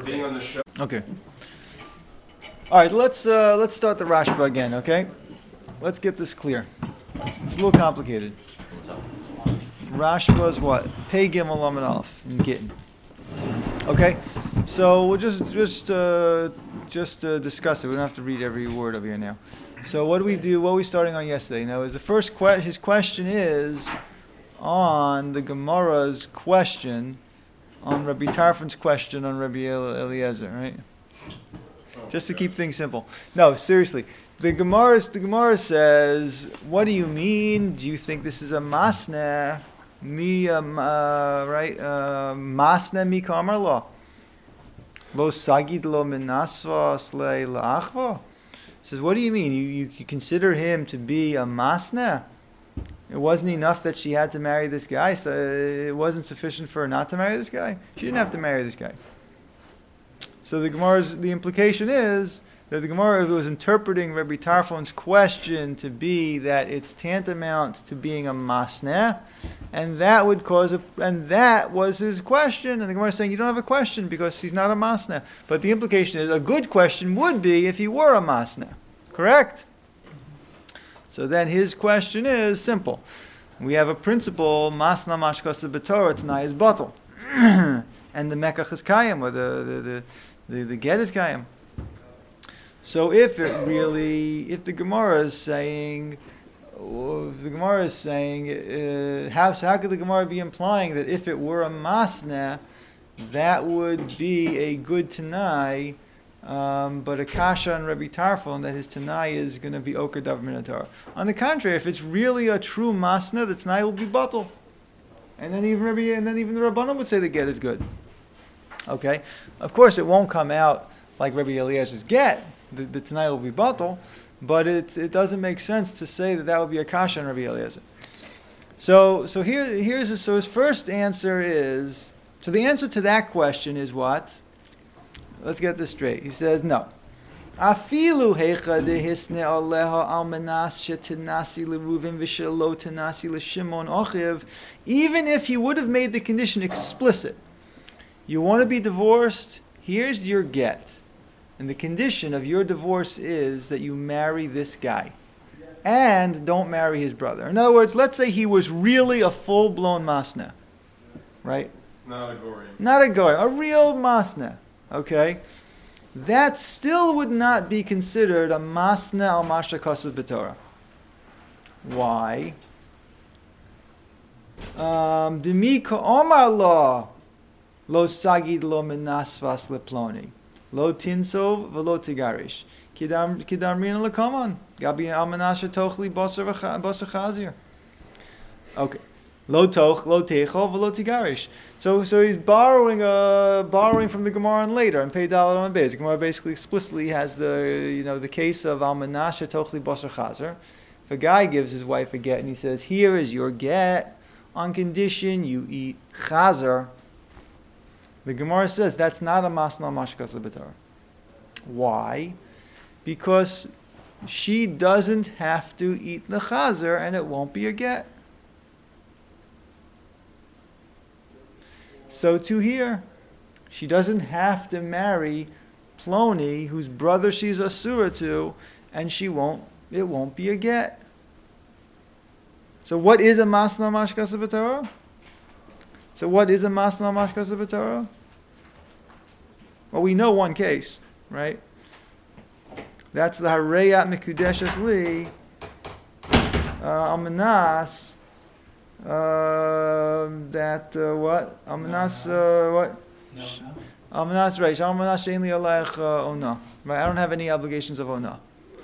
being on the show. Okay. All right, let's start the Rashba again, okay? Let's get this clear. It's a little complicated. Rashba is what? Pei Gimel Lamed Aleph in Gittin. Okay, so we'll just discuss it. We don't have to read every word over here now. So what do we do? What were we starting on yesterday? Now, is the first his question is on the Gemara's question, on Rabbi Tarfon's question on Rabbi Eliezer, right? Just to keep things simple. No, seriously. The Gemara says, what do you mean? Do you think this is a masna? Masna mi kamar lo. Lo sagid lo minasva slei la'achva. Says, what do you mean? You consider him to be a masna? It wasn't enough that she had to marry this guy, so it wasn't sufficient for her not to marry this guy? She didn't have to marry this guy. So the implication is that the Gemara was interpreting Rabbi Tarfon's question to be that it's tantamount to being a masneh, and that was his question. And the Gemara is saying you don't have a question because he's not a masneh. But the implication is a good question would be if he were a masneh, correct? So then his question is simple. We have a principle, masna mashkasa b'torah, t'nai is batal. And the mekach is kayim, or the get is kayim. So if the Gemara is saying, how could the Gemara be implying that if it were a masna, that would be a good tanai, but a kasha on Rabbi Tarfon that his tanai is going to be oker davar min haTorah. On the contrary, if it's really a true masna, the tanai will be batal, and then even the Rabbanan would say the get is good. Okay, of course it won't come out like Rabbi Eliezer's get. The Tanai will be batal, but it doesn't make sense to say that would be a kasha on Rabbi Eliezer. So his first answer is, so the answer to that question is what? Let's get this straight. He says no. Afilu heicha dehisne aleha almanas shetinasi leruvin v'shelo tinasi l'shimon ochiv. Even if he would have made the condition explicit, you want to be divorced, here's your get. And the condition of your divorce is that you marry this guy. And don't marry his brother. In other words, let's say he was really a full-blown masna. Right? Not a gory. Not a gory. A real masna. Okay? That still would not be considered a masna al masha kasav b'torah. Why? Demika omar lo sagid lo menasvas leploni. Lo tinsov v'lo tigarish. Kidamrin l'kaman. Gabi almanasha tochli basar chazir. Okay. Lo techo v'lo tigarish. So he's borrowing from the Gemara and later and Pei Daled on Beis. The Gemara basically explicitly has the case of almanasha tochli basar chazir. If a guy gives his wife a get and he says, here is your get on condition you eat chazir. The Gemara says that's not a masna mashkas b'torah. Why? Because she doesn't have to eat the chazer and it won't be a get. So to here, she doesn't have to marry Ploni, whose brother she's asura to, and it won't be a get. So what is a masna mashkas b'torah? Well, we know one case, right? That's the Hareyat Mekudeshes Li Almanas. What? Almanas. What? Almanas Reish. Almanas Shein Li Alech Ona. Right? I don't have any obligations of Ona.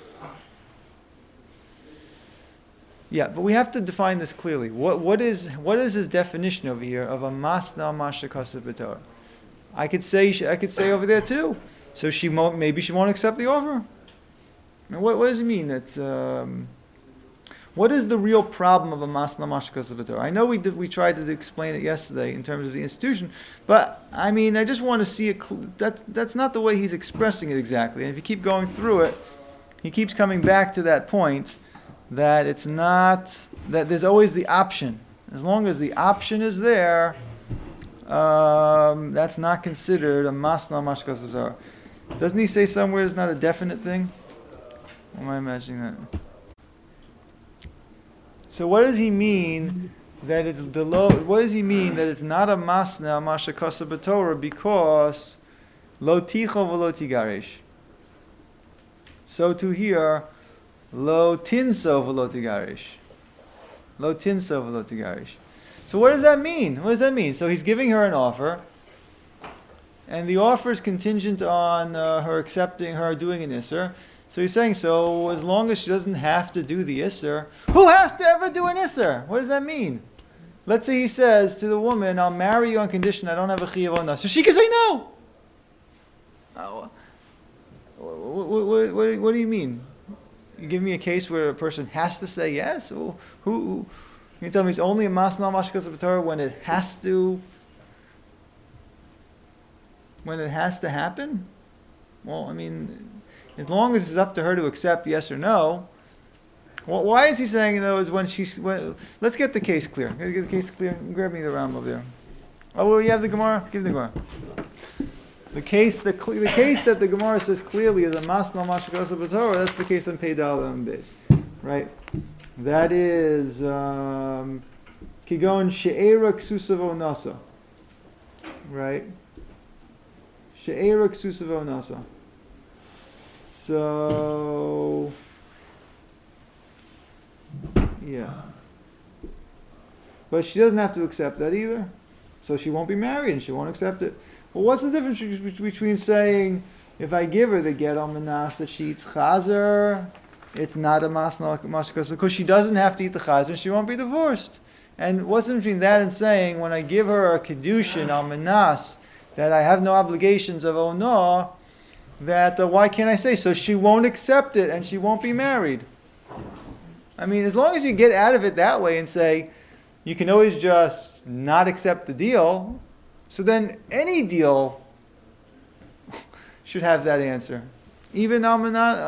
Yeah, but we have to define this clearly. What is his definition over here of a masna masha kasav b'torah? I could say over there too. So maybe she won't accept the offer. And what does it mean that? What is the real problem of a masna masha kasav b'torah? I know we tried to explain it yesterday in terms of the institution, but I mean I just want to see it. That's not the way he's expressing it exactly. And if you keep going through it, he keeps coming back to that point that it's not that there's always the option. As long as the option is there. that's not considered a masna mashkas b'torah. Doesn't he say somewhere it's not a definite thing? Or am I imagining that? So what does he mean that it's what does he mean that it's not a masna mashkas b'torah because lo ticha v'lo tigarish? So to here, lo tinso v'lo tigarish. Lo tinso v'lo tigarish. So what does that mean? What does that mean? So he's giving her an offer, and the offer is contingent on her accepting, her doing an isser. So he's saying, so as long as she doesn't have to do the isser, who has to ever do an isser? What does that mean? Let's say he says to the woman, I'll marry you on condition I don't have a chiyuv ona. So she can say no. What do you mean? You give me a case where a person has to say yes? Who you tell me it's only a masna mashkas b'torah when it has to happen? Well, I mean, as long as it's up to her to accept yes or no. Well, why is he saying those when she's? Let's get the case clear. Get the case clear. Grab me the Ram over there. Oh, well, you have the Gemara. Give the Gemara. The case that the Gemara says clearly is a masna mashkas b'torah. That's the case on Pei Dal and Beis, right? That is kigon she'era ksusav nasa, right? She'era ksusav nasa. So, yeah. But she doesn't have to accept that either. So she won't be married and she won't accept it. Well, what's the difference between saying, if I give her the get al manas that she eats chazer, it's not a masna mashkas, because she doesn't have to eat the chazer and she won't be divorced. And what's the difference between that and saying, when I give her a kedushin al manas, that I have no obligations of onah, that why can't I say so she won't accept it and she won't be married? I mean, as long as you get out of it that way and say you can always just not accept the deal, so then any deal should have that answer. Even almanas,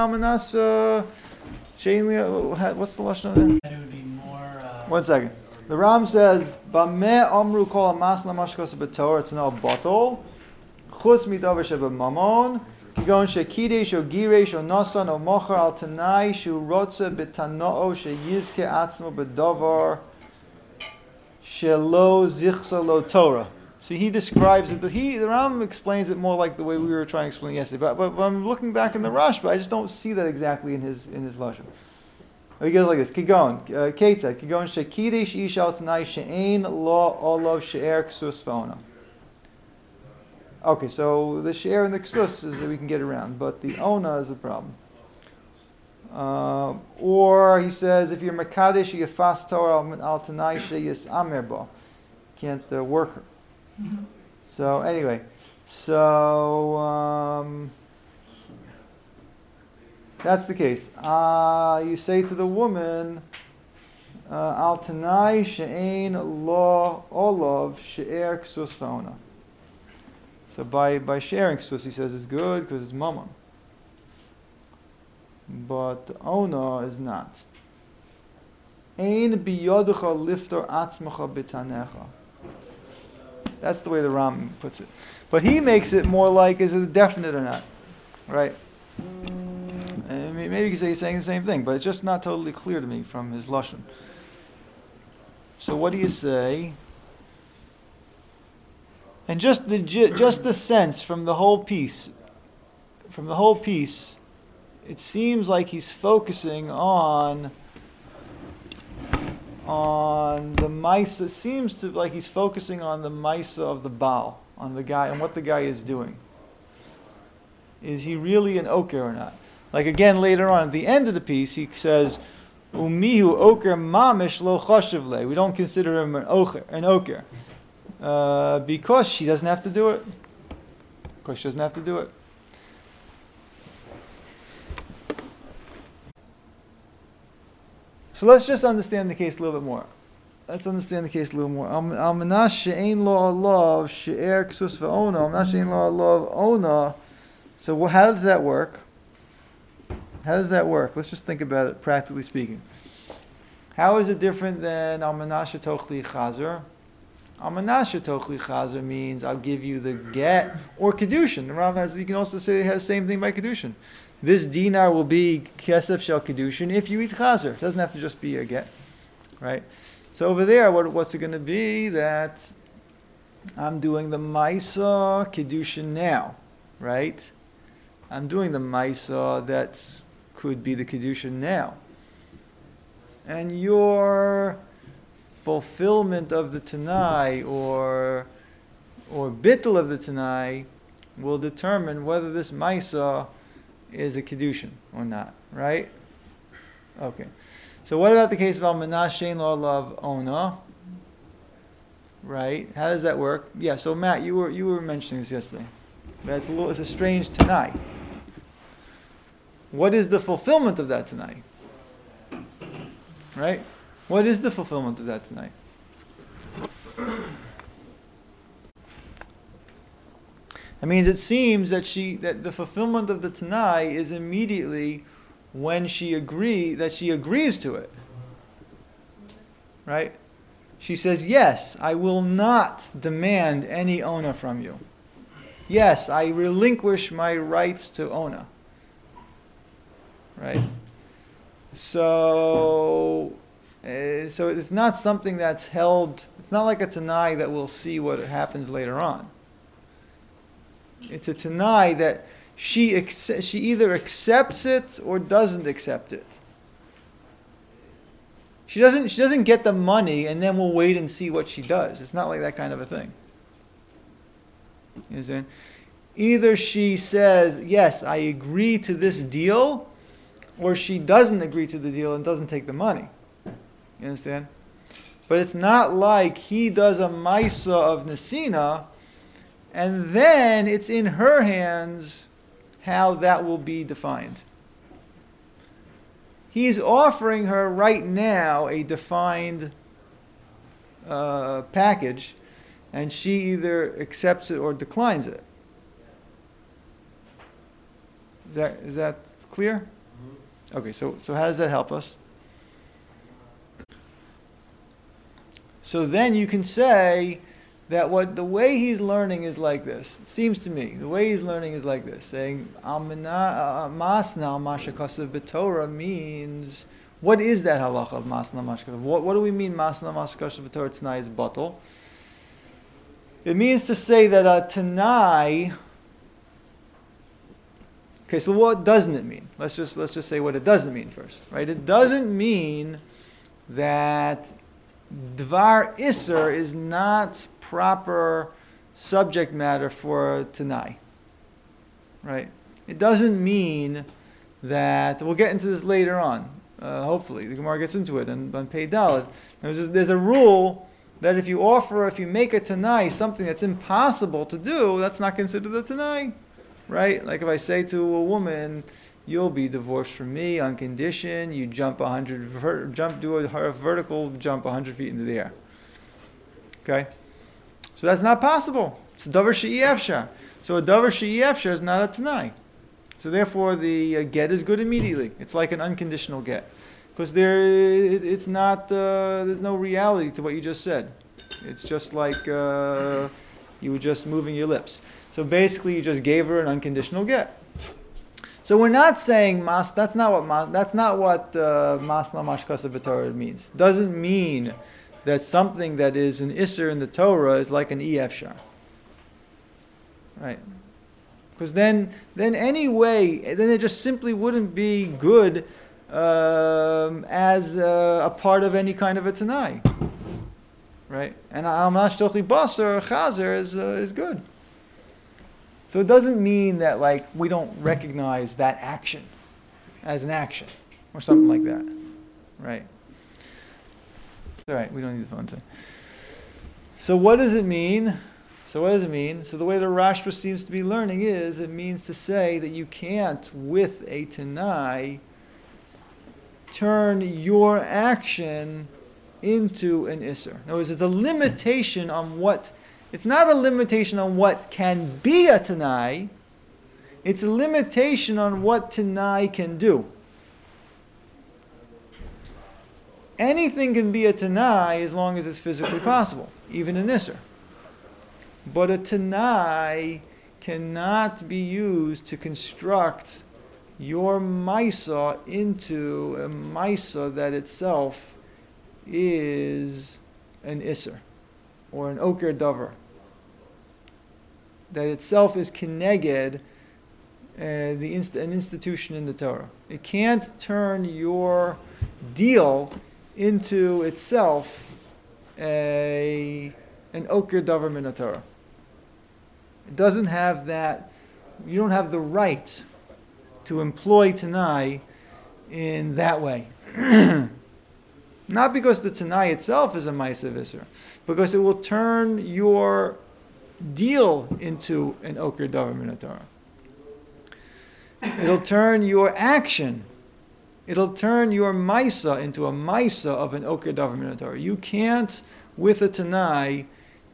what's the lashon of that? It would be more. 1 second. The Ram says, "Bameh amru kol masna mashkos b'torah." It's no bottle. Chutz midavar shebamamon, kigon shekidesh o giresh o nasan o mocher al tanai shu rotze b'tanoo sheyizke atzmo b'davar shelo zichsa lo Torah. See, he describes it. The Ram explains it more like the way we were trying to explain it yesterday. But I'm looking back in the Rashba, I just don't see that exactly in his lashon. He goes like this: Kigon, Ketzad, Kigon shekidesh ish al tanai she'ein lo olav she'er ksus v'ona. Okay, so the share and the ksus is that we can get around, but the ona is the problem. Or he says, if you're makadesh, you fast Torah al tanai sheyis amer bo, can't work her. Mm-hmm. So anyway, that's the case. You say to the woman, al tanai she'ein lo olav she'er ksus v'ona. So by sharing ksus, he says it's good because it's mammon. But ona is not. Ein biyodecha liftor atzmecha b'tanecha. That's the way the Ram puts it. But he makes it more like, is it definite or not? Right? I mean, maybe you could say he's saying the same thing, but it's just not totally clear to me from his lashon. So what do you say? And just the sense from the whole piece, it seems like he's focusing on the Maisa. It seems to like he's focusing on the Maisa of the Baal, on the guy, and what the guy is doing. Is he really an Oker or not? Like again, later on, at the end of the piece, he says, Umihu Oker Mamish Lo Choshev. We don't consider him an Oker. Because she doesn't have to do it. So let's just understand the case a little bit more. Al-manas she'ein lo alav she'er ksus v'ona. Al-manas she'ein lo alav ona. So how does that work? Let's just think about it, practically speaking. How is it different than al-manas she'tochli chazer? Amanasha tochli chazer means I'll give you the get or kedushin. The Rav has, you can also say it has the same thing by kedushin. This dinar will be kesef shel kedushin if you eat chazer. It doesn't have to just be a get, right? So over there, what's it going to be? That I'm doing the maisa kedushin now, right? I'm doing the maisa that could be the kedushin now, and your fulfillment of the Tanai or bittul of the Tanai will determine whether this Maisa is a Kedushin or not, right? Okay. So what about the case of Almanah Shein Lo Alav Ona? Right? How does that work? Yeah, so Matt, you were mentioning this yesterday. It's a strange Tanai. What is the fulfillment of that Tanai? Right? What is the fulfillment of that tonight? That means it seems that the fulfillment of the Tanai is immediately when she agrees to it. Right? She says, yes, I will not demand any Ona from you. Yes, I relinquish my rights to Ona. Right? So it's not something that's held, it's not like a Tanai that we'll see what happens later on. It's a Tanai that she either accepts it or doesn't accept it. She doesn't get the money and then we'll wait and see what she does. It's not like that kind of a thing. You understand? Either she says, yes, I agree to this deal, or she doesn't agree to the deal and doesn't take the money. You understand? But it's not like he does a maisa of Nesina, and then it's in her hands how that will be defined. He's offering her right now a defined package, and she either accepts it or declines it. Is that clear? Mm-hmm. Okay, so how does that help us? So then you can say that the way he's learning is like this. It seems to me, the way he's learning is like this, saying, masna mashakasav b'Torah means, what is that halacha of masna mashakasav? What do we mean masna mashakasav b'Torah Tanai is batal? It means to say that a Tanai, okay, so what doesn't it mean? Let's just say what it doesn't mean first, right? It doesn't mean that Dvar Isser is not proper subject matter for Tanai. Right? It doesn't mean that, we'll get into this later on, hopefully, the Gemara gets into it on Pei Daled. There's a rule that if you make a Tanai something that's impossible to do, that's not considered a Tanai. Right? Like if I say to a woman, you'll be divorced from me on condition you do a vertical jump 100 feet into the air. Okay? So that's not possible. It's a davar she'i efshar. So a davar she'i efshar is not a Tanai. So therefore the get is good immediately. It's like an unconditional get. Because there's no reality to what you just said. It's just like you were just moving your lips. So basically you just gave her an unconditional get. So we're not saying that's not what masna mashkasa b'Torah means. Doesn't mean that something that is an isser in the Torah is like an efshar. Right? Because then it just simply wouldn't be good as a part of any kind of a Tanai. Right? And amash tochli basar chazer is good. So it doesn't mean that we don't recognize that action as an action or something like that, right? All right, we don't need the phone today. So what does it mean? So the way the Rashba seems to be learning is it means to say that you can't, with a Tanai, turn your action into an Isser. In other words, it's a limitation on what. It's not a limitation on what can be a Tanai. It's a limitation on what Tanai can do. Anything can be a Tanai as long as it's physically possible. even an Isser. But a Tanai cannot be used to construct your Maisa into a Maisa that itself is an Isser or an Oker Dover. That itself is Keneged an institution in the Torah. It can't turn your deal into itself an Oker Dover min Torah. It doesn't have that, you don't have the right to employ Tanai in that way. Not because the Tanai itself is a Maisa Visser, because it will turn your deal into an Oker Dover min Torah. It'll turn your action, it'll turn your Maisa into a Maisa of an Oker Dover min Torah. You can't, with a Tanai,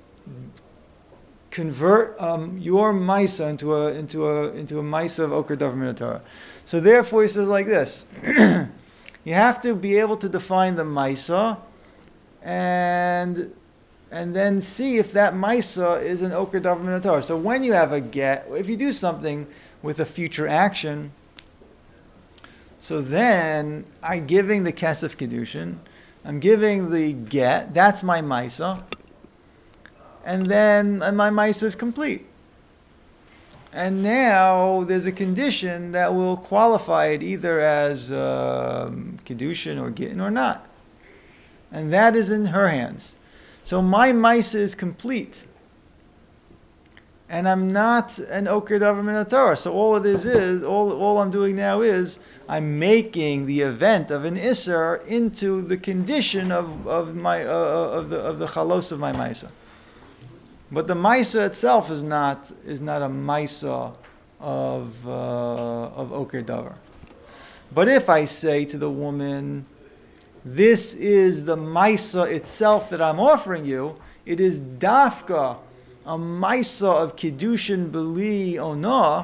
convert your Maisa into a Maisa of Oker Dover min Torah. So therefore he says like this. You have to be able to define the Maisa and then see if that Maisa is an Oker Dover min Torah. So when you have a get, if you do something with a future action, so then I'm giving the Kesef Kedushin, I'm giving the get, that's my Maisa, and then my Maisa is complete. And now there's a condition that will qualify it either as Kedushin or Gittin or not. And that is in her hands. So my Maisa is complete. And I'm not an Oker Dover min Torah. So all it is all I'm doing now is I'm making the event of an Isser into the condition of the chalos of my Maisa. But the Maisa itself is not a Maisa of Oker Dover. But if I say to the woman, this is the Maisa itself that I'm offering you, it is Dafka, a Maisa of Kiddushin B'li Onah,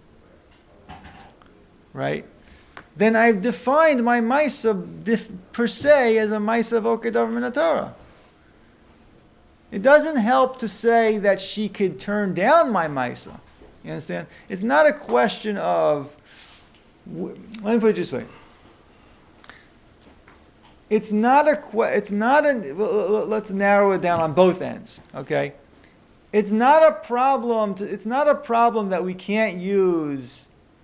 right? Then I've defined my Maisa per se as a Maisa of Oker Dover min Torah. It doesn't help to say that she could turn down my Maisa. You understand? It's not a question of, let me put it this way. Let's narrow it down on both ends, okay? It's not a problem that we can't use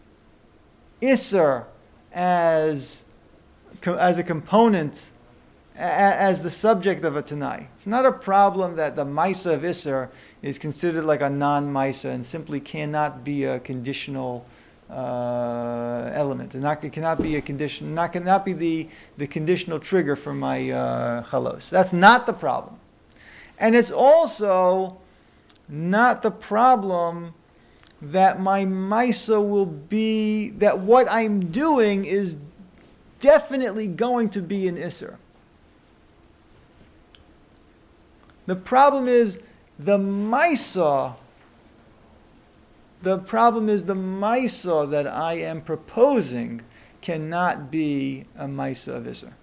Isser as a component, as the subject of a Tanai. It's not a problem that the Maisa of Isser is considered like a non-Maisa and simply cannot be a conditional element. It cannot be a condition. Cannot be the conditional trigger for my chalos. That's not the problem, and it's also not the problem that my Maisa will be that what I'm doing is definitely going to be an Isser. The problem is the Maisa. The problem is the Maisa that I am proposing cannot be a Maisa of Isser.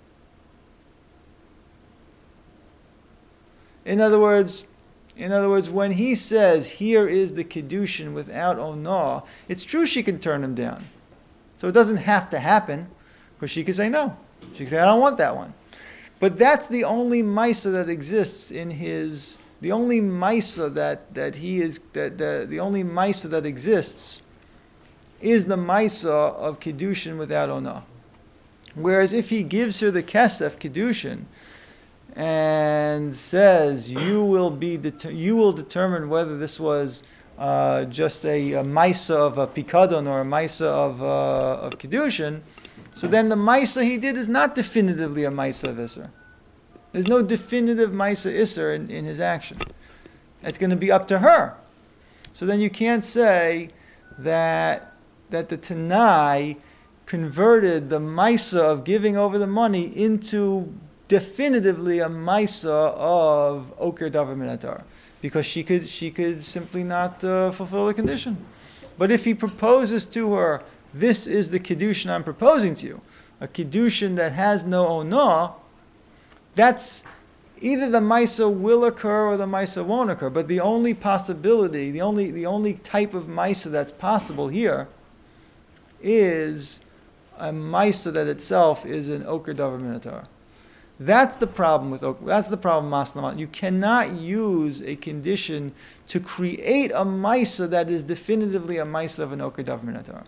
In other words, when he says, here is the Kiddushin without Onah, it's true she can turn him down. So it doesn't have to happen, because she could say no. She could say, I don't want that one. But that's the only Maisa that exists in his, the only Maisa the only Maisa that exists is the Maisa of Kiddushin without Onah. Whereas if he gives her the Kesef Kiddushin, and says you will determine whether this was just a Maisa of a Pikadon or a Maisa of Kiddushin, so then the Maisa he did is not definitively a Maisa of Isser. There's no definitive Maisa Isser in his action. It's going to be up to her. So then you can't say that the Tanai converted the Maisa of giving over the money into definitively a Maisa of Oker Dover min Torah, because she could simply not fulfill the condition. But if he proposes to her, this is the Kiddushin I'm proposing to you, a Kiddushin that has no Onah, that's either the Maisa will occur or the Maisa won't occur. But the only possibility, the only type of Maisa that's possible here is a Maisa that itself is an Oker Davar Min HaTorah. That's the problem with Oker. That's the problem with Masna. You cannot use a condition to create a Maisa that is definitively a Maisa of an Oker Davar Min HaTorah.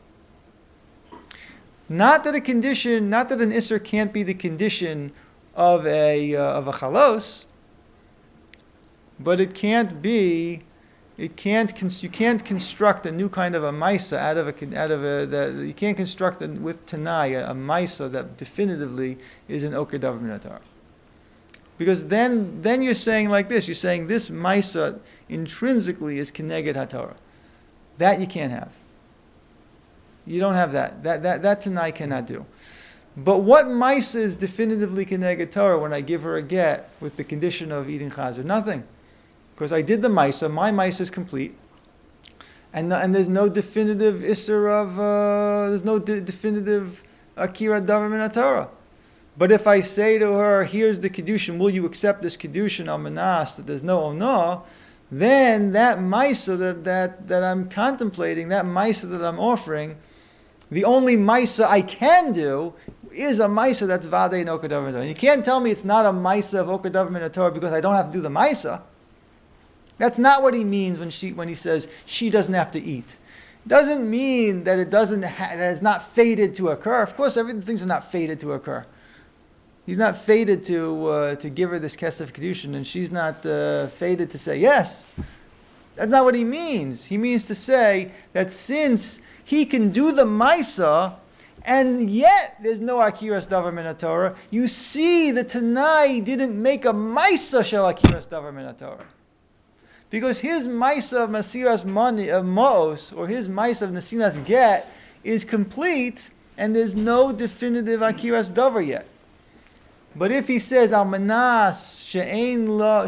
Not that an Isser can't be the condition of a Chalos, but it can't be. You can't construct a new kind of a Maisa you can't construct with Tanai a Maisa that definitively is an Oker Davar Min HaTorah. Because then you're saying like this. You're saying this Maisa intrinsically is Keneged HaTorah. That you can't have. You don't have that. That Tanai cannot do. But what Maisa is definitively Keneged Torah when I give her a get with the condition of eating Chazer? Nothing. Because I did the Maisa, my Maisa is complete. And there's no definitive Isser of, there's no definitive Akira Davar Min HaTorah. But if I say to her, here's the Kedushin, will you accept this Kedushin al Manas, that there's no Ono, then that Maisa that I'm contemplating, that Maisa that I'm offering, the only Maisa I can do is a Maisa that's Vadei and Oker Davar Min HaTorah. And you can't tell me it's not a Maisa of Oker Davar Min HaTorah because I don't have to do the Maisa. That's not what he means when he says she doesn't have to eat. It doesn't mean that that it's not fated to occur. Of course, things are not fated to occur. He's not fated to give her this Kesef Kedushin, and she's not fated to say yes. That's not what he means. He means to say that since he can do the Maisa, and yet there's no Akiras Davar Min HaTorah, you see the Tanai didn't make a Maisa Shel Akiras Davar Min HaTorah. Because his Maisa of Masiras Ma'os, or his Maisa of Nesinas Get, is complete, and there's no definitive Akiras Davar yet. But if he says, Al Manas, She'ein lo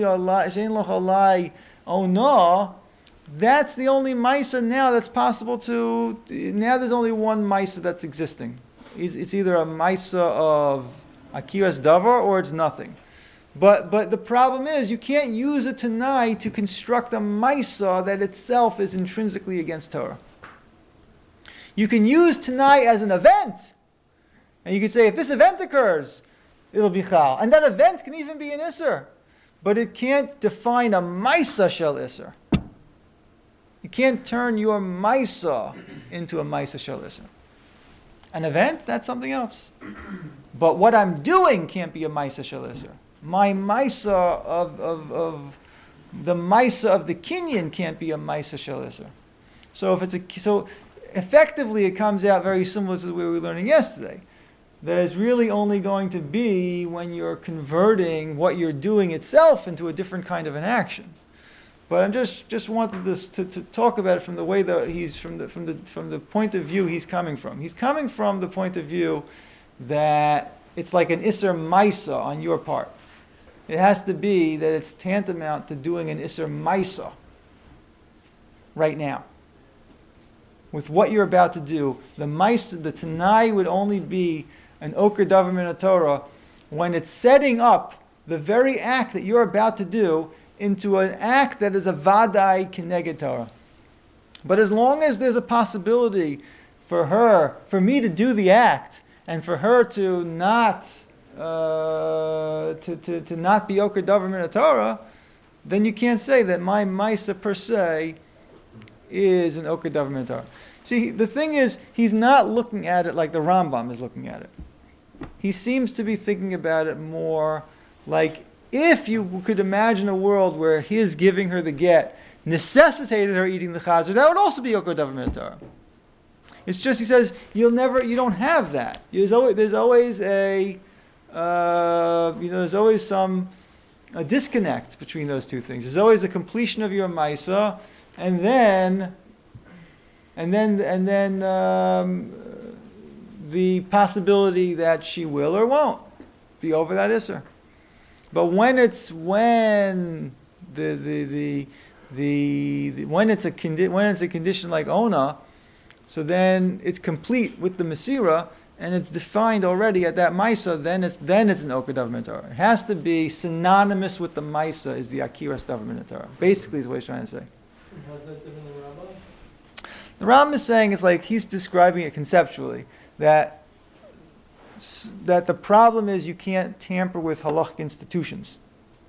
chalai, oh no, that's the only Maisa now that's possible to, now there's only one Maisa that's existing. It's either a Maisa of Akiras Davar or it's nothing. But the problem is you can't use a Tanai to construct a Maisa that itself is intrinsically against Torah. You can use Tanai as an event. And you could say, if this event occurs, it'll be Chal. And that event can even be an Isser. But it can't define a Maisa Shel Isser. You can't turn your Maisa into a Maisa Shel Isser. An event, that's something else. But what I'm doing can't be a Maisa Shel Isser. My Maisa of the Maisa of the Kinyan can't be a Maisa Shel Isser. So effectively it comes out very similar to the way we were learning yesterday. That is really only going to be when you're converting what you're doing itself into a different kind of an action. But I'm just wanted this to talk about it from the way that he's from the point of view he's coming from. He's coming from the point of view that it's like an Isser Maisa on your part. It has to be that it's tantamount to doing an Isser Maisa right now. With what you're about to do, the Maisa, the Tanai would only be an Oker Davar Min HaTorah when it's setting up the very act that you're about to do into an act that is a Vadai Keneged Torah. But as long as there's a possibility for me to do the act, and for her to not to not be Oker Davar Min HaTorah, then you can't say that my Maisa per se is an Oker Davar Min HaTorah. See, the thing is, he's not looking at it like the Rambam is looking at it. He seems to be thinking about it more like if you could imagine a world where his giving her the get necessitated her eating the chazer, that would also be Oker Davar Min HaTorah. It's just, he says, you don't have that. There's always some disconnect between those two things. There's always a completion of your Maisa, and then the possibility that she will or won't be over that Isser. But when it's a condition like Ona, so then it's complete with the Mesira, and it's defined already at that Maisa, then it's an Oker Davar Minatorah. It has to be synonymous with the Maisa is the Akiras Davar Minatorah. Basically is what he's trying to say. How's that different than the Rambam? The Rambam is saying it's like he's describing it conceptually, that the problem is you can't tamper with halachic institutions.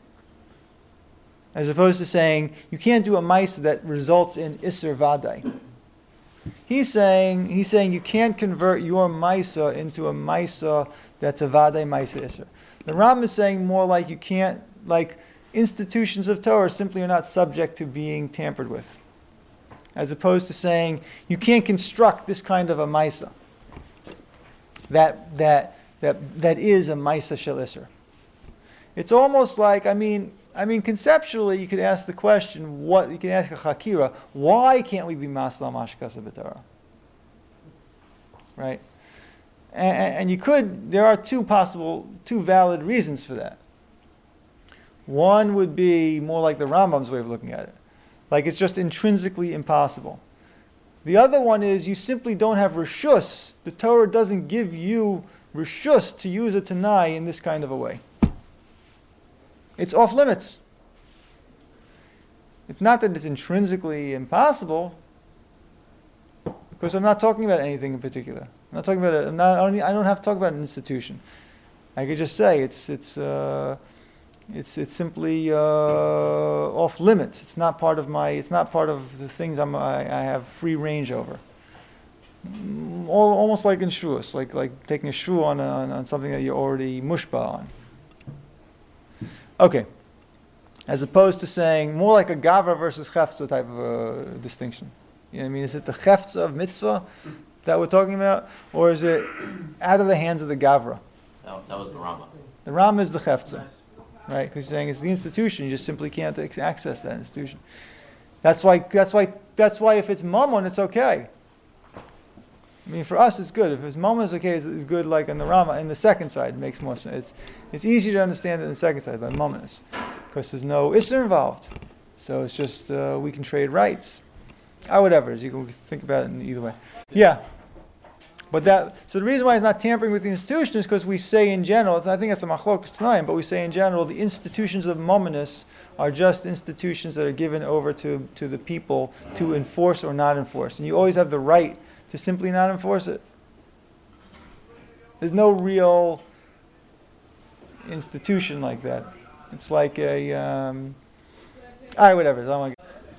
As opposed to saying you can't do a Maisa that results in Isser Vadai. He's saying you can't convert your Maisa into a Maisa that's a Vadai Maisa Isser. The Rambam is saying more like you can't, like institutions of Torah simply are not subject to being tampered with. As opposed to saying you can't construct this kind of a Maisa that is a Maisa Shel Isser. It's almost like, I mean, conceptually, you could ask the question, you can ask a Chakira, why can't we be Masla Mashkasa B'Torah? Right? And you could, there are two valid reasons for that. One would be more like the Rambam's way of looking at it. Like it's just intrinsically impossible. The other one is you simply don't have Rishus. The Torah doesn't give you Rishus to use a Tanai in this kind of a way. It's off limits. It's not that it's intrinsically impossible, because I'm not talking about anything in particular. I'm not talking about it. I don't have to talk about an institution. I could just say it's simply off limits. It's not part of the things I have free range over. Almost like in shuas, like taking a shu on something that you're already mushba on. Okay, as opposed to saying more like a gavra versus chefza type of a distinction. You know what I mean? Is it the chefza of mitzvah that we're talking about, or is it out of the hands of the gavra? That was the Rama. The Rama is the chefza, right? Because he's saying it's the institution. You just simply can't access that institution. That's why if it's mammon, it's okay. I mean, for us, it's good. If it's mammon, it's okay. It's good, like in the Rama. In the second side, it makes more sense. It's easier to understand it in the second side, by mammon is, because there's no isser involved. So it's just we can trade rights. Whatever. You can think about it in either way. Yeah. So the reason why it's not tampering with the institution is because we say in general, I think it's a machlokas tanaim, but we say in general the institutions of mammonis are just institutions that are given over to the people to enforce or not enforce. And you always have the right to simply not enforce it. There's no real institution like that. It's like whatever.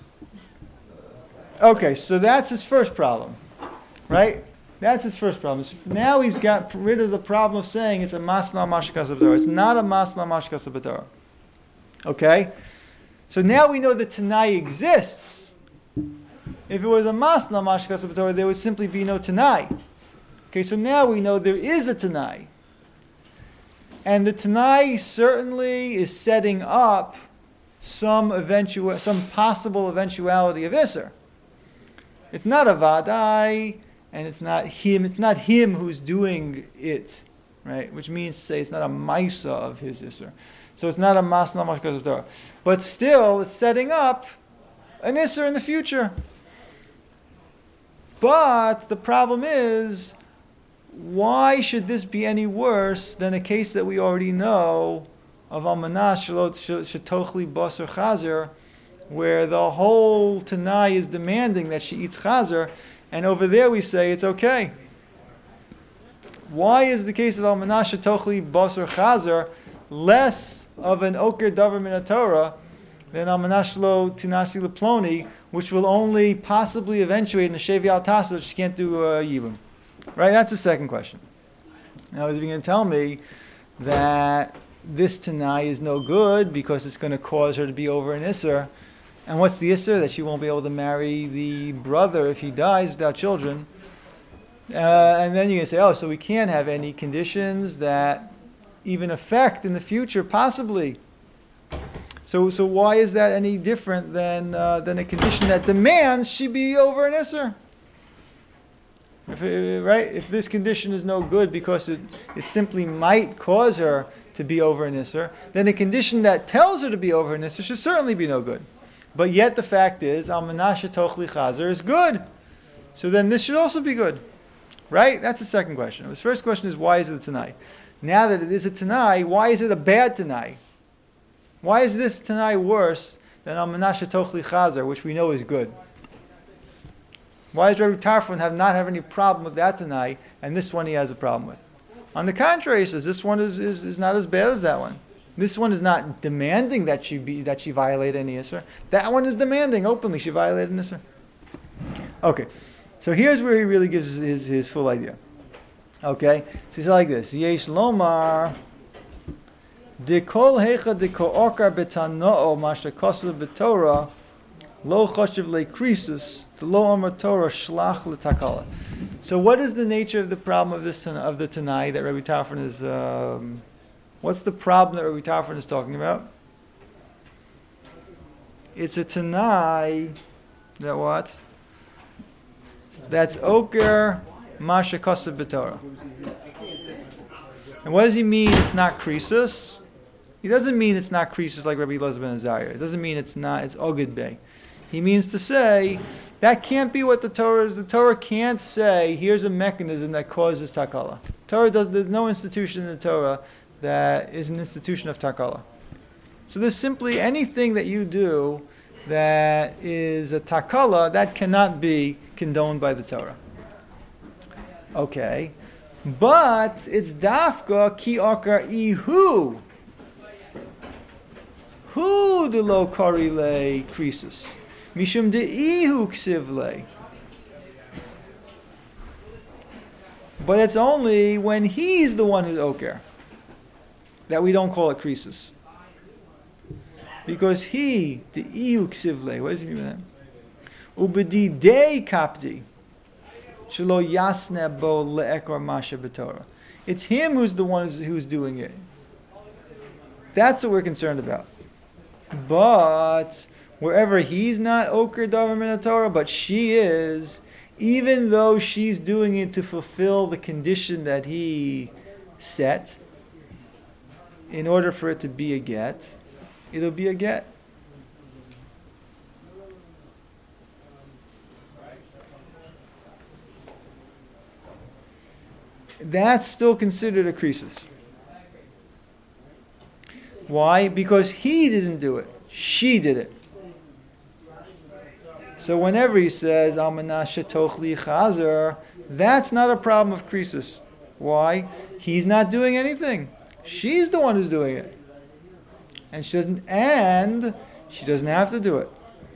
Okay, so that's his first problem, right? That's his first problem. Now he's got rid of the problem of saying it's a masna mashkas b'torah. It's not a masna mashkas b'torah. Okay? So now we know that Tanai exists. If it was a masna mashkas b'torah, there would simply be no Tanai. Okay, so now we know there is a Tanai. And the Tanai certainly is setting up some possible eventuality of Isser. It's not a Vadai, and it's not him who's doing it, right? Which means to say it's not a Maisa of his Isser. So it's not a Masna Mashkas Torah. But still, it's setting up an Isser in the future. But the problem is, why should this be any worse than a case that we already know of Almanah Shetochli Basar Chazer, where the whole Tanai is demanding that she eats Chazer, and over there we say it's okay. Why is the case of Almanah Shetochli Basar Chazer less of an Oker Davar Minatorah than Almanah Shelo Tinasi Leploni, which will only possibly eventuate in a Shevi Al Tasa that she can't do Yibum? Right? That's the second question. Now, is he going to tell me that this Tanai is no good because it's going to cause her to be over an Isser? And what's the Isser? That she won't be able to marry the brother if he dies without children. And then you're going to say, so we can't have any conditions that even affect in the future, possibly. So why is that any different than a condition that demands she be over an Isser? If this condition is no good because it simply might cause her to be over an Isser, then a condition that tells her to be over an Isser should certainly be no good. But yet the fact is, Almanah Shetochli Chazer is good. So then this should also be good. Right? That's the second question. The first question is, why is it a Tanai? Now that it is a Tanai, why is it a bad Tanai? Why is this Tanai worse than Al Menashe Tochli Chazer, which we know is good? Why does Rabbi Tarfon not have any problem with that Tanai, and this one he has a problem with? On the contrary, he says this one is not as bad as that one. This one is not demanding that she violate any Isser. That one is demanding openly she violated an Isser. Okay, so here's where he really gives his full idea. Okay, so he's like this: Yesh Lomar, Dekol Hecha Deko Okar Betanoo Masha Kosev B'Torah Lo Choshev LeKrisus the Lo Amar Torah Shlach LeTakala. So, what is the nature of the problem of the Tanai that Rabbi Tarfon is? What's the problem that Rabbi Tarfon is talking about? It's a Tanai that what? That's Oker Masha Kosev B'Torah. And what does he mean it's not Krisus? He doesn't mean it's not Krisus like Rabbi Elazar ben Azariah. It doesn't mean it's Oged Bey. He means to say, that can't be what the Torah is. The Torah can't say, here's a mechanism that causes takala. There's no institution in the Torah that is an institution of takala. So there's simply anything that you do that is a takala, that cannot be condoned by the Torah. Okay. But it's dafka ki akar ihu. Hu de lo kari le krisus. Mishum de ihu ksiv le. But it's only when he's the one who's oker that we don't call it krisus. Because he, the ihu ksiv le, what does he mean by that? Ubedi de kapdi. Shelo yasne bo le'ekor masha b'Torah. It's him who's the one who's doing it. That's what we're concerned about. But wherever he's not oker davar min Torah, but she is, even though she's doing it to fulfill the condition that he set, in order for it to be a get, it'll be a get. That's still considered a krisus. Why? Because he didn't do it. She did it. So whenever he says, Al Menashe Tochli Chazer, that's not a problem of krisus. Why? He's not doing anything. She's the one who's doing it. And she doesn't have to do it.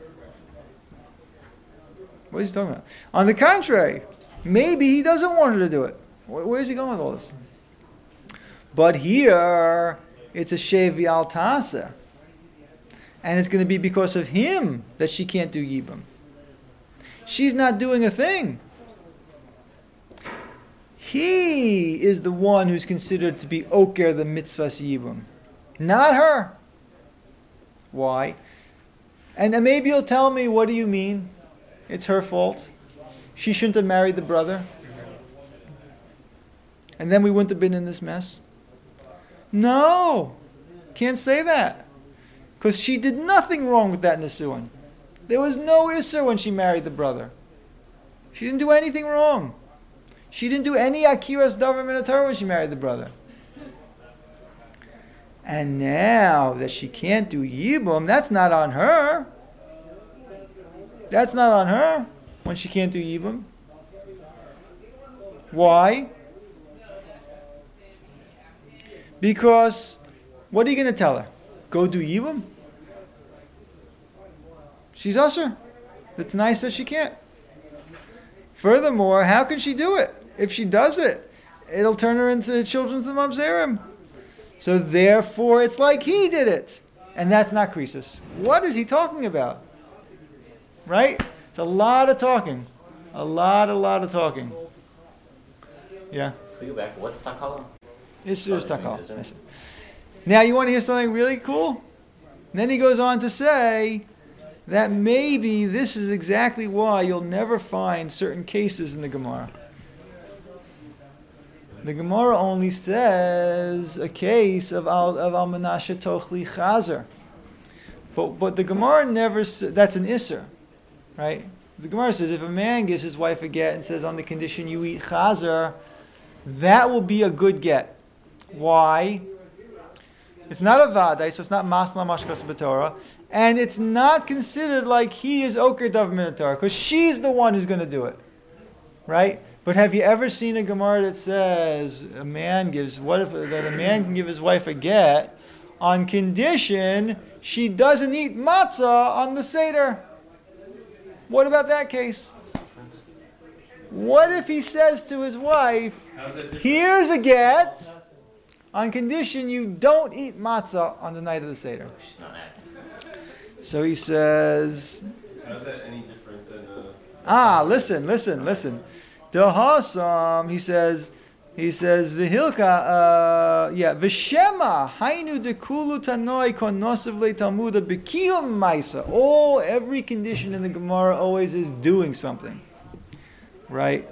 What is he talking about? On the contrary, maybe he doesn't want her to do it. Where's he going with all this? But here, it's a shevi al ta'aseh. And it's going to be because of him that she can't do yibum. She's not doing a thing. He is the one who's considered to be oker the mitzvahs yibum. Not her. Why? And maybe you'll tell me, what do you mean? It's her fault. She shouldn't have married the brother. And then we wouldn't have been in this mess. No. Can't say that. Because she did nothing wrong with that nisuin. There was no isser when she married the brother. She didn't do anything wrong. She didn't do any akiras davar min Torah when she married the brother. And now that she can't do yibum, that's not on her. That's not on her when she can't do yibum. Why? Because, what are you going to tell her? Go do yibum? She's usher. The Tanai says she can't. Furthermore, how can she do it? If she does it, it'll turn her into children's mamzerim. So therefore, it's like he did it. And that's not krisus. What is he talking about? Right? It's a lot of talking. A lot of talking. Yeah? Can you go back? What's takala? Isser is takal. Now you want to hear something really cool? Then he goes on to say that maybe this is exactly why you'll never find certain cases in the Gemara. The Gemara only says a case of Al Menashe Tochli Chazer. But the Gemara never says, that's an Isser, right? the Gemara says, if a man gives his wife a get and says, on the condition you eat chazer, that will be a good get. Why? It's not a vadai, so it's not masla mashkas b'torah, and it's not considered like he is oker dav min Torah, because she's the one who's going to do it, right? But have you ever seen a Gemara that says a man can give his wife a get on condition she doesn't eat matzah on the seder? What about that case? What if he says to his wife, here's a get on condition you don't eat matzah on the night of the Seder? She's not acting. So he says, How's that any different than listen. The Hasam, he says, V'hilka, V'shema, hainu dekulu tanoi kon nosiv le talmuda b'kiyum maisa. Every condition in the Gemara always is doing something. Right?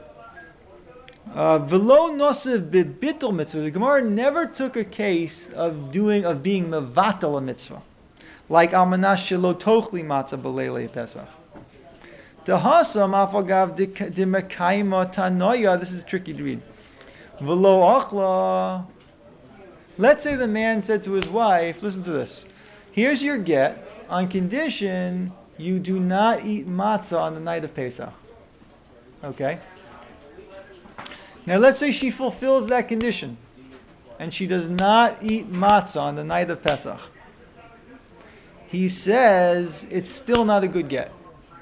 V'lo nosiv b'bitul mitzvah. The Gemara never took a case of being mevatel a mitzvah. Like almanash shelo tochli matzah b'leilei Pesach. Dehasam afagav demekayma tanoya. This is tricky to read. V'lo achla. Let's say the man said to his wife, listen to this. Here's your get on condition you do not eat matzah on the night of Pesach. Okay? Now let's say she fulfills that condition and she does not eat matzah on the night of Pesach. He says it's still not a good get.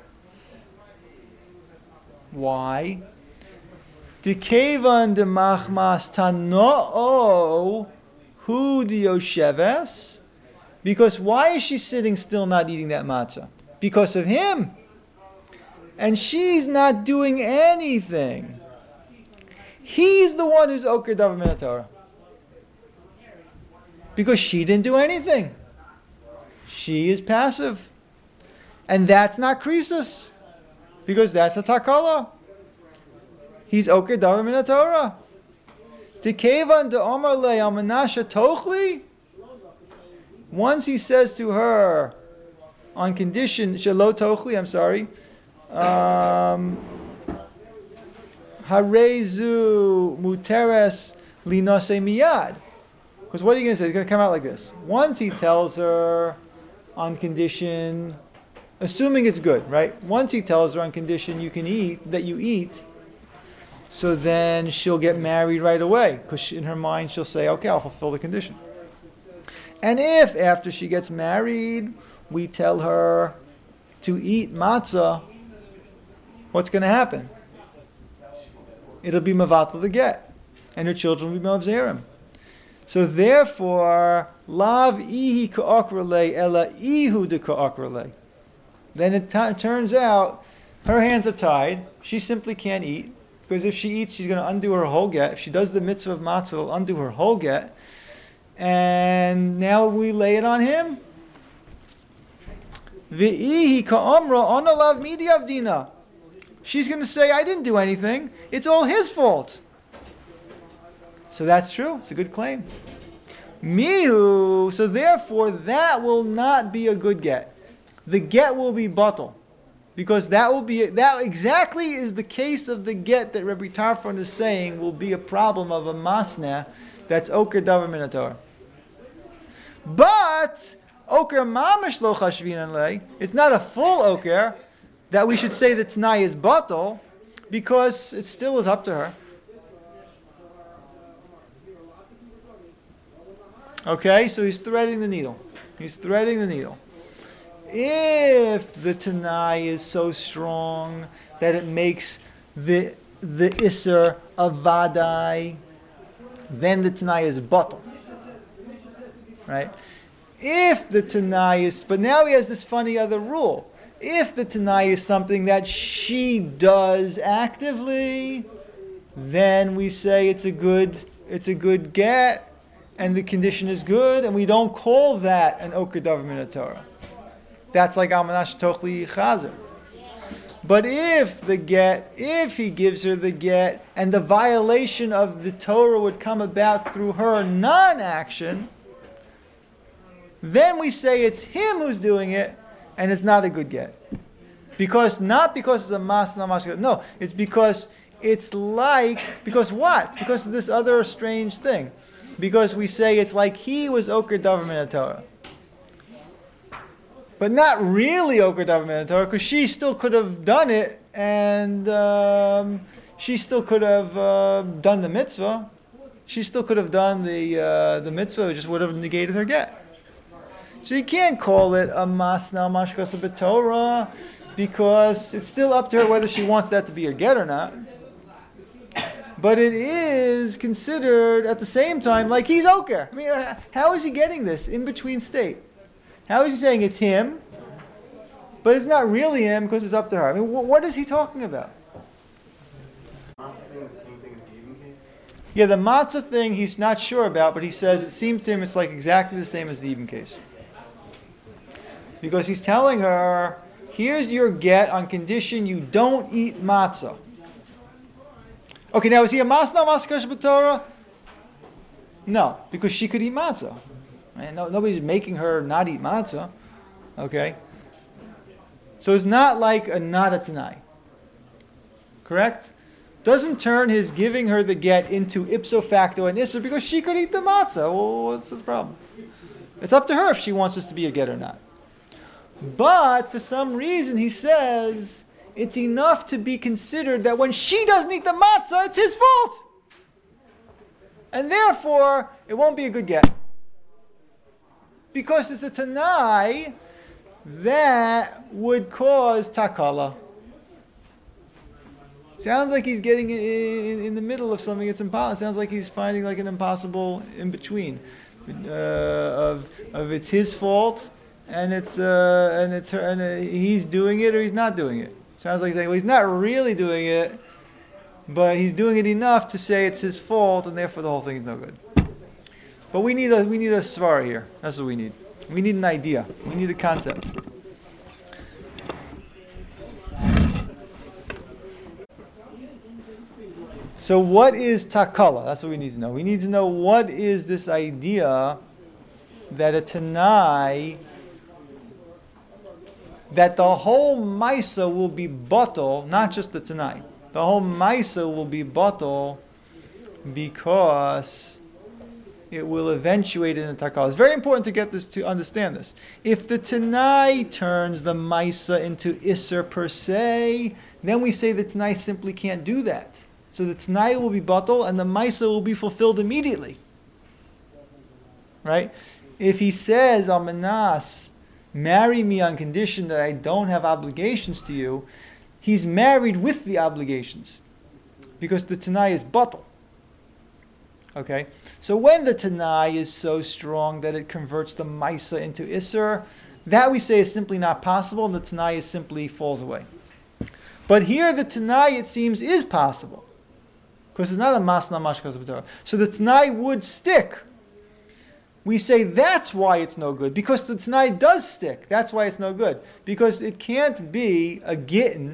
Why? Dikevan de machmas tano'o hu diyosheves. Because why is she sitting still not eating that matzah? Because of him. And she's not doing anything. He's the one who's oker davar min Torah. Because she didn't do anything. She is passive. And that's not krisus. Because that's a takala. He's oker davar min Torah. Tekevan de omar le almanasha tochli. Once he says to her, on condition, shelo tochli, I'm sorry, harezu muteres linose miyad. Because what are you going to say? It's going to come out like this. Once he tells her on condition, assuming it's good, right? Once he tells her on condition you can eat, that you eat, so then she'll get married right away. Because in her mind she'll say, okay, I'll fulfill the condition. And if after she gets married, we tell her to eat matzah, what's going to happen? It'll be mevatel the get, and her children will be mavzerim. So therefore, lav ihi ka'akrele ela ihu de ka'akrele. Then it turns out her hands are tied. She simply can't eat, because if she eats, she's going to undo her whole get. If she does the mitzvah of matzah, it'll undo her whole get. And now we lay it on him. V'ihi ka'amra onalav midi avdina. She's going to say, I didn't do anything. It's all his fault. So that's true. It's a good claim. Mihu. So therefore, that will not be a good get. The get will be batal. Because that exactly is the case of the get that Rabbi Tarfon is saying will be a problem of a masneh that's oker davar min Torah. But oker mamash lo chashvinan lei. It's not a full oker that we should say that Tanai is batal, because it still is up to her. Okay, so he's threading the needle. If the Tanai is so strong that it makes the Isser a Vadai, then the Tanai is batal. Right? If the Tanai is, but now he has this funny other rule. If the Tanai is something that she does actively, then we say it's a good get, and the condition is good, and we don't call that an oker davar min Torah. That's like almanash tochli chazer. But if he gives her the get, and the violation of the Torah would come about through her non-action, then we say it's him who's doing it, and it's not a good get. Not because it's a masna mashka. No, it's because because what? Because of this other strange thing. Because we say it's like he was Oker Davar Min Torah. But not really Oker Davar Min Torah, because she still could have done it, and she still could have done the mitzvah. She still could have done the mitzvah, it just would have negated her get. So you can't call it a masna mashkas b'torah, because it's still up to her whether she wants that to be a get or not. But it is considered at the same time like he's oker. I mean, how is he getting this in between state? How is he saying it's him, but it's not really him because it's up to her? I mean, what is he talking about? Yeah, the matzah thing he's not sure about, but he says it seemed to him it's like exactly the same as the even case. Because he's telling her, here's your get on condition you don't eat matzah. Okay, now is he a masna maskash b'torah? No, because she could eat matzah. And nobody's making her not eat matzah. Okay? So it's not like a not a tanai. Correct? Doesn't turn his giving her the get into ipso facto an issur because she could eat the matzah. Well, what's the problem? It's up to her if she wants this to be a get or not. But for some reason he says it's enough to be considered that when she doesn't eat the matzah, it's his fault. And therefore, it won't be a good get. Because it's a tanai that would cause takala. Sounds like he's getting in the middle of something. It's impossible. Sounds like he's finding like an impossible in between of it's his fault and it's her, and he's doing it or he's not doing it. Sounds like he's saying, well, he's not really doing it, but he's doing it enough to say it's his fault, and therefore the whole thing is no good. But we need a svara here. That's what we need. We need an idea. We need a concept. So what is takala? That's what we need to know. We need to know what is this idea that a tanai, that the whole maisa will be batal, not just the tanai. The whole maisa will be batal because it will eventuate in the takala. It's very important to get this, to understand this. If the tanai turns the maisa into issur per se, then we say the tanai simply can't do that. So the tanai will be batal and the maisa will be fulfilled immediately. Right? If he says, Amanas, marry me on condition that I don't have obligations to you, he's married with the obligations. Because the tanai is batal. Okay? So when the tanai is so strong that it converts the maisa into issur, that we say is simply not possible and the tanai simply falls away. But here the tanai, it seems, is possible. Because it's not a masna mashkas b'torah. So the tanai would stick. We say that's why it's no good. Because the tanai does stick. That's why it's no good. Because it can't be a gittin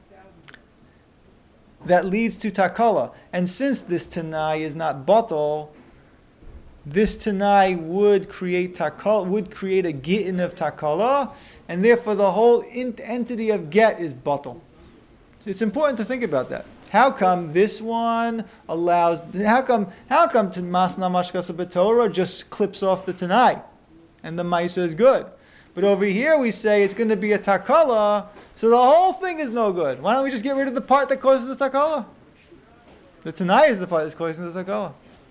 that leads to takala. And since this tanai is not batal, this tanai would create takala, would create a gittin of takala, and therefore the whole entity of get is batal. So it's important to think about that. How come this one allows? How come to masna mashkasa b'torah just clips off the tanai, and the maisa is good? But over here we say it's going to be a takala, so the whole thing is no good. Why don't we just get rid of the part that causes the takala? The tanai is the part that's causing the takala.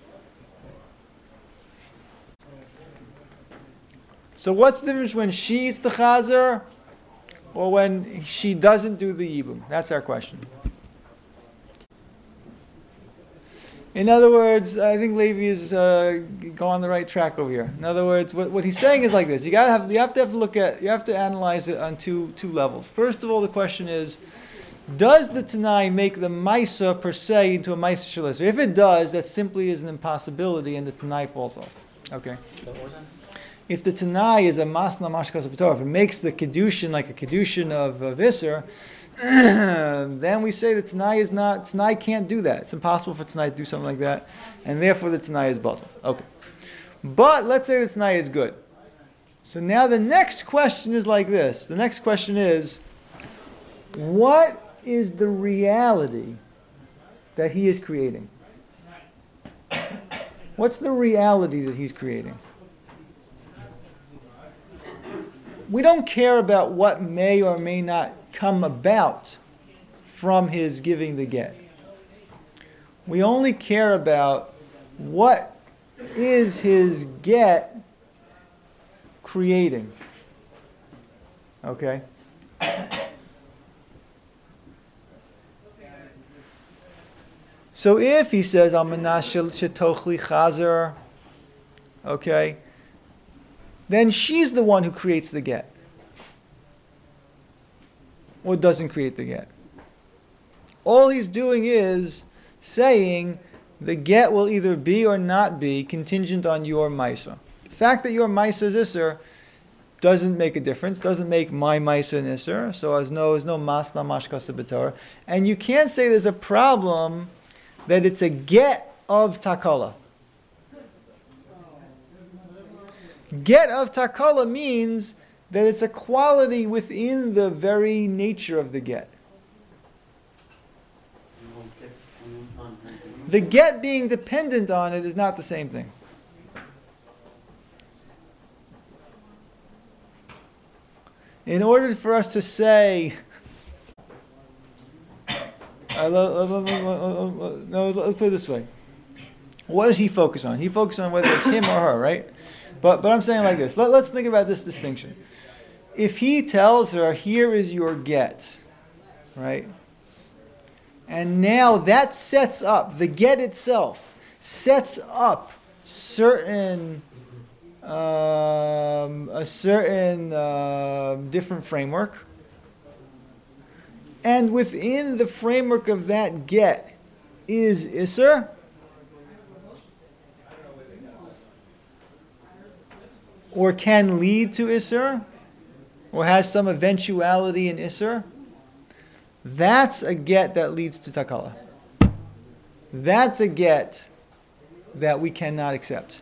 So what's the difference when she eats the chazer or when she doesn't do the yibum? That's our question. In other words, I think Levi is going on the right track over here. In other words, what he's saying is like this: you have to analyze it on two levels. First of all, the question is, does the tanai make the maisa per se into a maisa shalis? If it does, that simply is an impossibility, and the tanai falls off. Okay. If the tanai is a masna mashkas b'torah, if it makes the kedushin like a kedushin of issur, then we say that Tanai can't do that. It's impossible for Tanai to do something like that, and therefore the Tanai is batal. Okay. But let's say the Tanai is good. So now the next question is like this. The next question is, What is the reality that he is creating? What's the reality that he's creating? We don't care about what may or may not come about from his giving the get. We only care about what is his get creating. Okay? So if he says, Amanah shetochli chazer, okay, then she's the one who creates the get. Or doesn't create the get. All he's doing is saying the get will either be or not be contingent on your maisa. The fact that your maisa is isser doesn't make a difference, doesn't make my maisa an isser, so there's no masna mashkasa b'torah. And you can't say there's a problem that it's a get of takala. Get of takala means that it's a quality within the very nature of the get. The get being dependent on it is not the same thing. In order for us to say, no, let's put it this way. What does he focus on? He focuses on whether it's him or her, right? But I'm saying like this. Let's think about this distinction. If he tells her, here is your get, right? And now that sets up, the get itself sets up a certain different framework. And within the framework of that get is Isser. Or can lead to Isser. Or has some eventuality in Isser. That's a get that leads to Takala. That's a get that we cannot accept.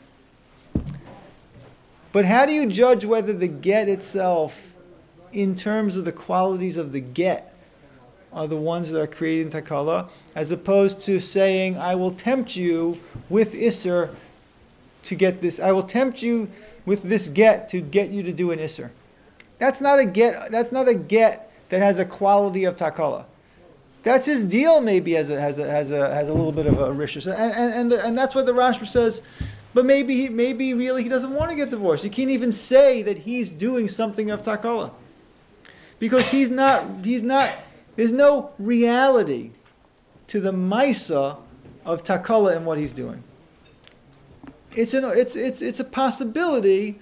But how do you judge whether the get itself, in terms of the qualities of the get, are the ones that are creating Takala, as opposed to saying, I will tempt you with Isser to get this. I will tempt you with this get to get you to do an Isser. That's not a get. That's not a get that has a quality of takala. That's his deal. Maybe has a little bit of a rishus, and that's what the Rashba says. But maybe really he doesn't want to get divorced. You can't even say that he's doing something of takala, because he's not. There's no reality to the maisa of takala in what he's doing. It's a possibility.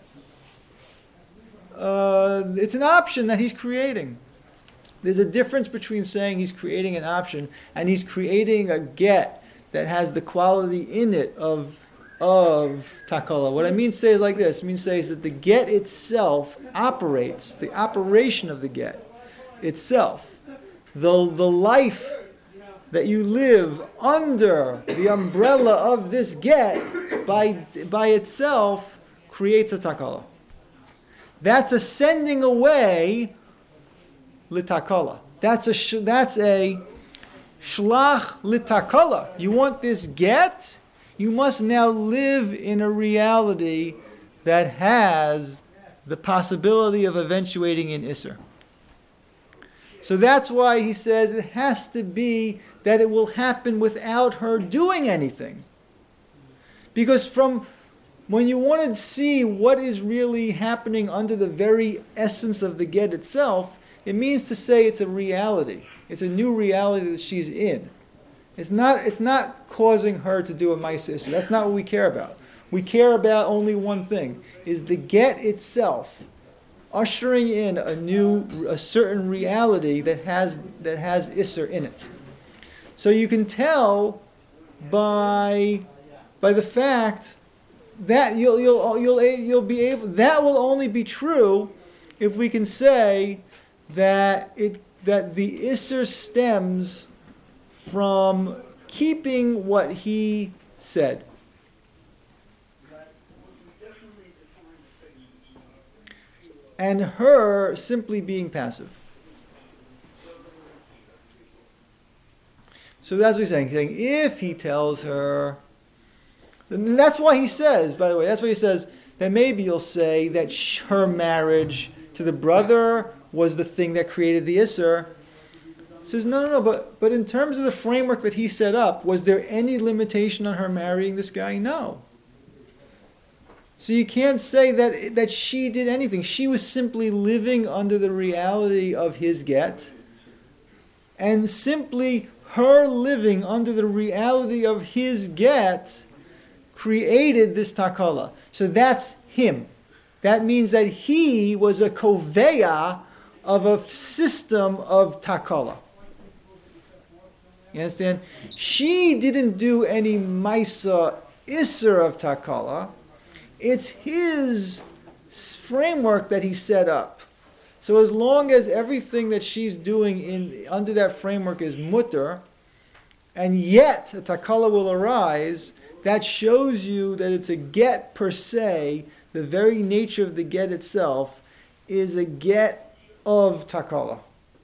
It's an option that he's creating. There's a difference between saying he's creating an option and he's creating a get that has the quality in it of takala. What I mean to say is like this. I mean to say is that the get itself operates, the operation of the get itself, the life that you live under the umbrella of this get by itself creates a takala. That's a sending away litakala. That's a shlach litakala. You want this get? You must now live in a reality that has the possibility of eventuating in Isser. So that's why he says it has to be that it will happen without her doing anything. Because when you want to see what is really happening under the very essence of the get itself, it means to say it's a reality. It's a new reality that she's in. It's not causing her to do a ma'aseh. That's not what we care about. We care about only one thing, is the get itself ushering in a certain reality that has Isser in it. So you can tell by the fact that you'll be able, that will only be true if we can say that the Isser stems from keeping what he said. And her simply being passive. So that's what he's saying. He's saying if he tells her, and that's why he says, by the way, that's why he says that maybe you'll say that her marriage to the brother was the thing that created the Isser. He says, no, but in terms of the framework that he set up, was there any limitation on her marrying this guy? No. So you can't say that she did anything. She was simply living under the reality of his get, and simply her living under the reality of his get created this takala. So that's him. That means that he was a koveya of a system of takala. You understand? She didn't do any maisa isser of takala. It's his framework that he set up. So as long as everything that she's doing under that framework is mutter, and yet a takala will arise, that shows you that it's a get per se. The very nature of the get itself is a get of takala.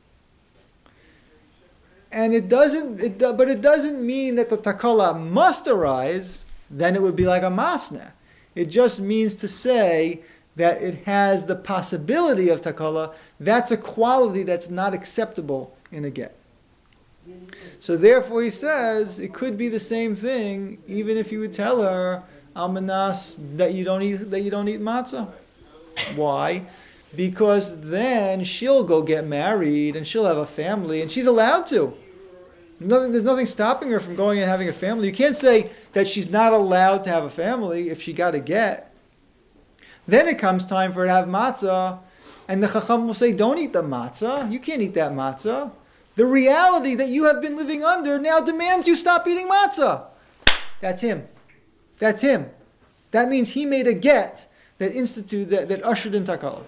And it doesn't mean that the takala must arise. Then it would be like a masna. It just means to say that it has the possibility of takala. That's a quality that's not acceptable in a get. So therefore he says it could be the same thing even if you would tell her almanas that you don't eat matzah. Why? Because then she'll go get married and she'll have a family and she's allowed to. There's nothing stopping her from going and having a family. You can't say that she's not allowed to have a family if she got a get. Then it comes time for her to have matzah, and the chacham will say, don't eat the matzah. You can't eat that matzah. The reality that you have been living under now demands you stop eating matzah. That's him. That's him. That means he made a get that ushered in takala.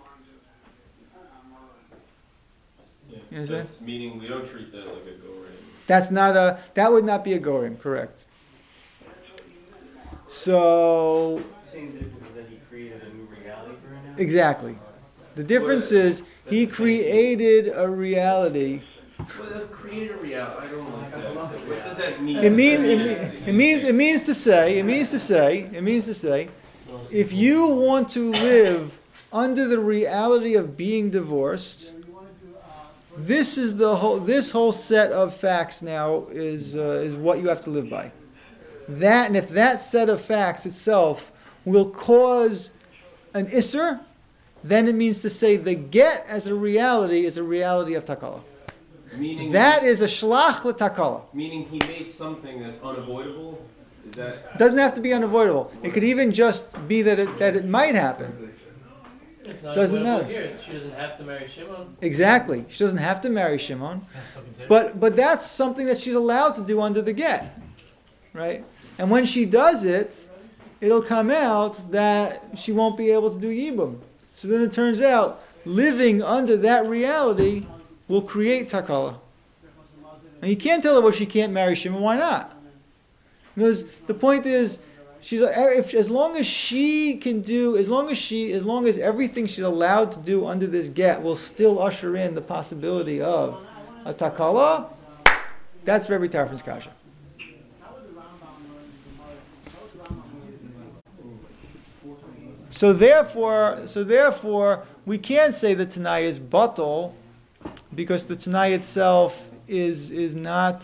Yeah, that's meaning we don't treat that like a gorim. That would not be a gorim, correct. So You're saying the difference is that he created a new reality for her now? exactly. The difference is he created a reality. Well, created a reality. I don't like that. What does that mean? It means to say, if you want to live under the reality of being divorced, this whole set of facts now is what you have to live by. And if that set of facts itself will cause an isser, then it means to say the get as a reality is a reality of takala. Meaning that is a shlach l'takala. Meaning he made something that's unavoidable? Is that... Doesn't have to be unavoidable. It could even just be that it might happen. It's not Doesn't avoidable matter. Here. She doesn't have to marry Shimon. Exactly. She doesn't have to marry Shimon. But that's something that she's allowed to do under the get. Right? And when she does it, it'll come out that she won't be able to do yibum. So then it turns out living under that reality will create takala. And you can't tell her, well, she can't marry Shimon. Why not? Because the point is, as long as everything she's allowed to do under this get will still usher in the possibility of a takala, that's Rebbe Tarfon's kasha. So therefore, we can't say that Tanai is batal, because the Tanai itself is not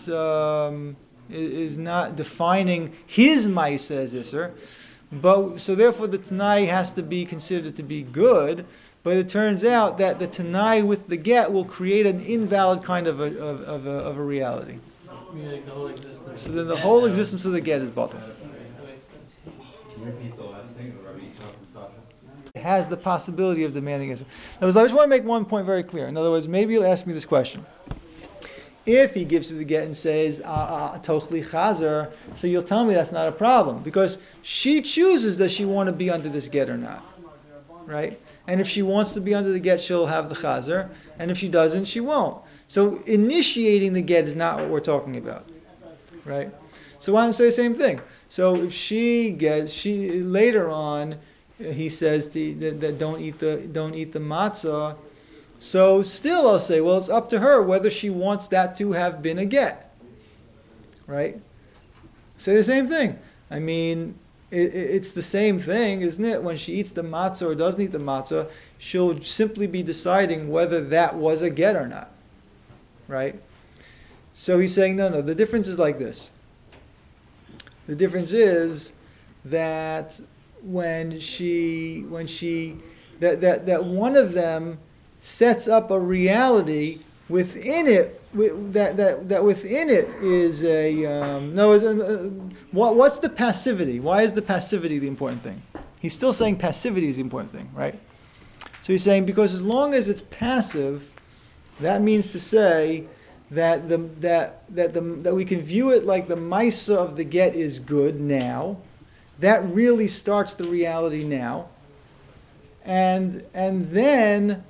defining his ma'isa as isser. But so therefore, the Tanai has to be considered to be good. But it turns out that the Tanai with the get will create an invalid kind of a reality. Meaning like the whole existence. So then the whole existence of the get is batal. That makes sense. Can you repeat the last thing, Rabbi Tarfon's kasha? It has the possibility of demanding it. I just want to make one point very clear. In other words, maybe you'll ask me this question. If he gives you the get and says, tochli chazer, so you'll tell me that's not a problem. Because she chooses, does she want to be under this get or not? Right? And if she wants to be under the get, she'll have the chazer. And if she doesn't, she won't. So initiating the get is not what we're talking about. Right? So why don't I say the same thing? So if later on, he says that don't eat the matzah. So still I'll say, well, it's up to her whether she wants that to have been a get. right? Say the same thing. I mean, it's the same thing, isn't it? When she eats the matzah or doesn't eat the matzah, she'll simply be deciding whether that was a get or not, right? So he's saying, no, the difference is like this. The difference is that that one of them sets up a reality within it, that within it is what's the passivity? Why is the passivity the important thing? He's still saying passivity is the important thing, right? So he's saying because as long as it's passive, that means to say that that we can view it like the maisa of the get is good now. That really starts the reality now, and then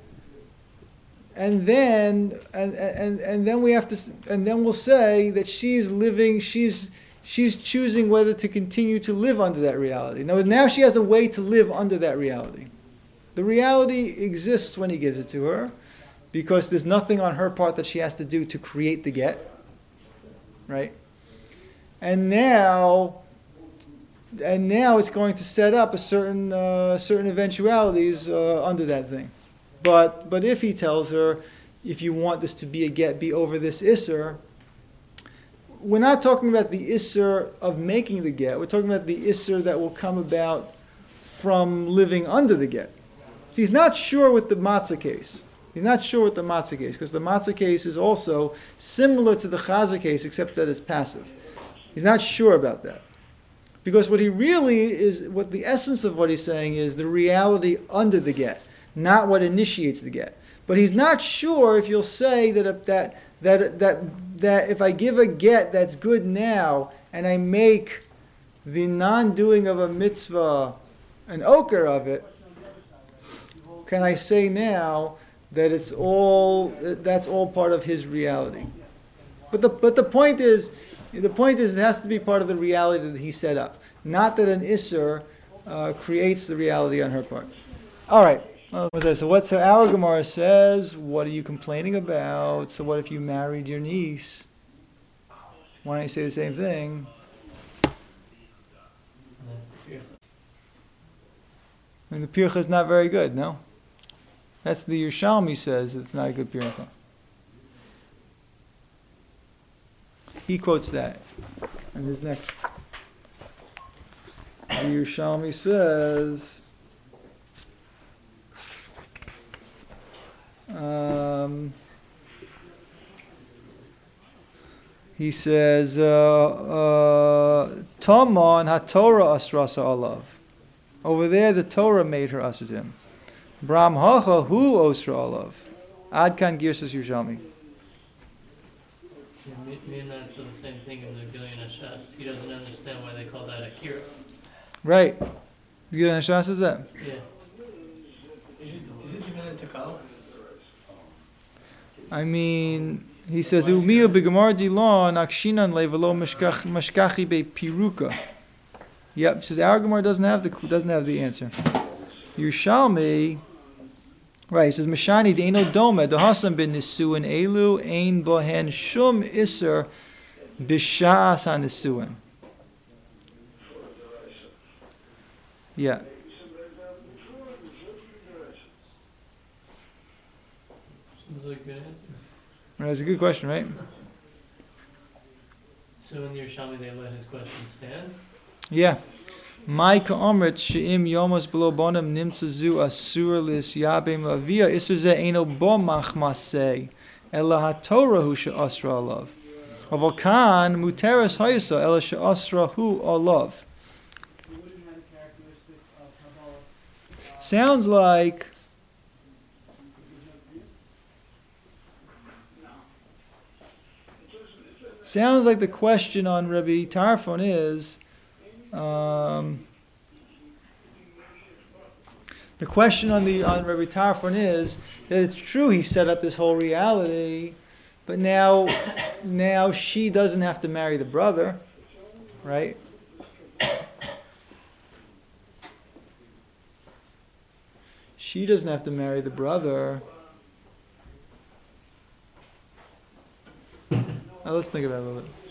we have to, and then we'll say that she's living, she's choosing whether to continue to live under that reality. Now she has a way to live under that reality. The reality exists when he gives it to her, because there's nothing on her part that she has to do to create the get, right? And now it's going to set up a certain eventualities under that thing. But if he tells her, if you want this to be a get, be over this isser, we're not talking about the isser of making the get. We're talking about the isser that will come about from living under the get. So he's not sure with the matzah case. He's not sure with the matzah case, because the matzah case is also similar to the chaza case, except that it's passive. He's not sure about that. Because what the essence of what he's saying is the reality under the get, not what initiates the get. But he's not sure if you'll say that if I give a get that's good now, and I make the non-doing of a mitzvah an oker of it, can I say now that that's all part of his reality? But the point is it has to be part of the reality that he set up, not that an isser creates the reality on her part. All right. So our Gemara says, what are you complaining about? So what if you married your niece? Why don't you say the same thing? And that's the fear. I mean, the pircha is not very good, no? That's the Yerushalmi says it's not a good pircha. He quotes that. And his next. The Yerushalmi says, he says, Tamon HaTorah asrasa alav. Over there, the Torah made her asr to him. Bram hacha hu osra alav. Adkan girsas Yerushalmi. Me and Matt said the same thing in the Gillian Ashas. He doesn't understand why they call that Akira. Right. Gillian Ashas says that. Yeah. Is it even in Takal? I mean, he says, Umiya b'gemar dilon akshinan levelo mashkachi be piruka. Yep, says our Gemara doesn't have the answer. Yerushalmi, right? He says Mashani deino dome dehasam ben nisuin elu ein bohen shum iser b'shas hanisuin. Yeah. Seems like a good answer. Right, that's a good question, right? So in Yerushalmi they let his question stand? Yeah. My ka'omret she'im yomos below bonam nimtzazu asur lis yabim avia iser ze eino bo machmasei ela haTorah hu she'asra alav. Aval kan muteres hayasa ela she'asra hu alav. Sounds like the question on Rabbi Tarfon is, the question on Rabbi Tarfon is that it's true he set up this whole reality, but now she doesn't have to marry the brother, right? She doesn't have to marry the brother. Now let's think about it a little bit.